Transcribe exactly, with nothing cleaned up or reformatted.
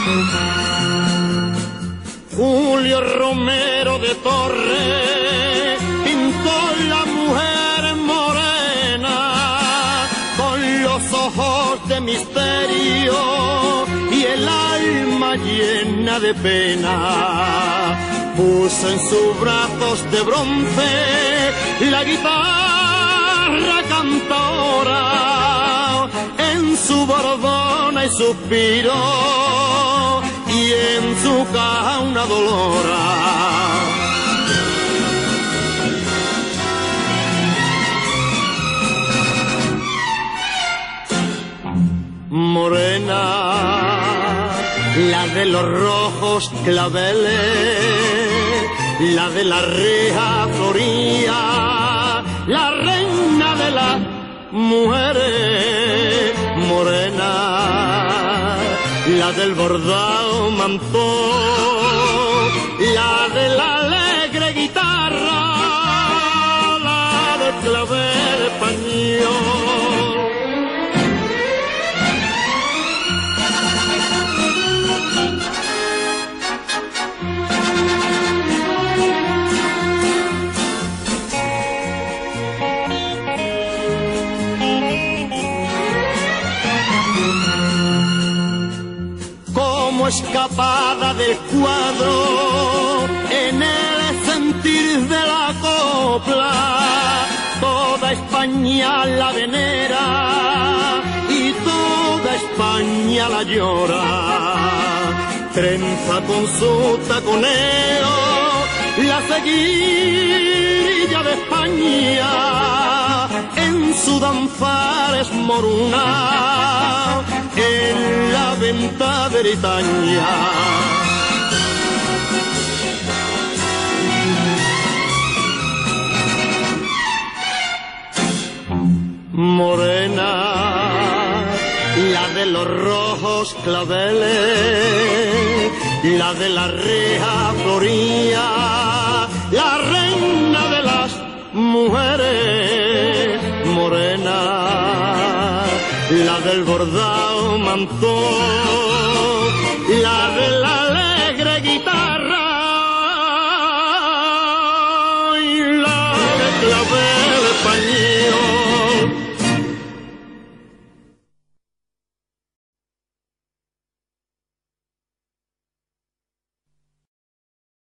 Julio Romero de Torres pintó la mujer morena con los ojos de misterio y el alma llena de pena. Puso en sus brazos de bronce la guitarra cantora, en su bordona y suspiro y en su caja una dolora. Morena, la de los rojos claveles, la de la reja floría, la reina de las mujeres. Morena, la del bordado mantón, la de la alegre guitarra, la del clavel español. Escapada del cuadro en el sentir de la copla, toda España la venera y toda España la llora. Trenza con su taconeo la seguilla de España, en su danzar es moruna, en la venta de Bretaña. Morena, la de los rojos claveles, la de la reja floría, la reina de las mujeres. Morena, la del bordado mantón, la de la